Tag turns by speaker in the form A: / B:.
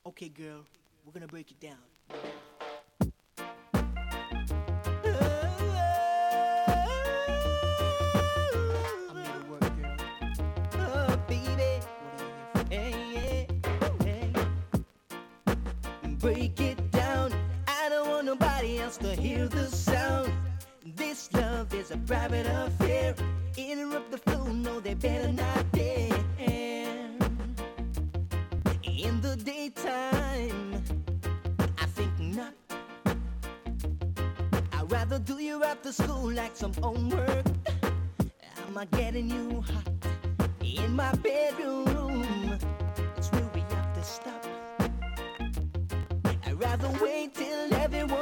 A: Okay, girl, we're gonna break it down. I'm here to work, girl.
B: Oh, baby.
A: What are you here for?
B: Hey, yeah, hey. Break it down. I don't want nobody else to hear the sound. This love is a private affair. Interrupt the flow, no, they better not dare. In the daytime, I think not. I'd rather do you after school like some homework. I'm not getting you hot in my bedroom. It's where we have to stop. I'd rather wait till everyone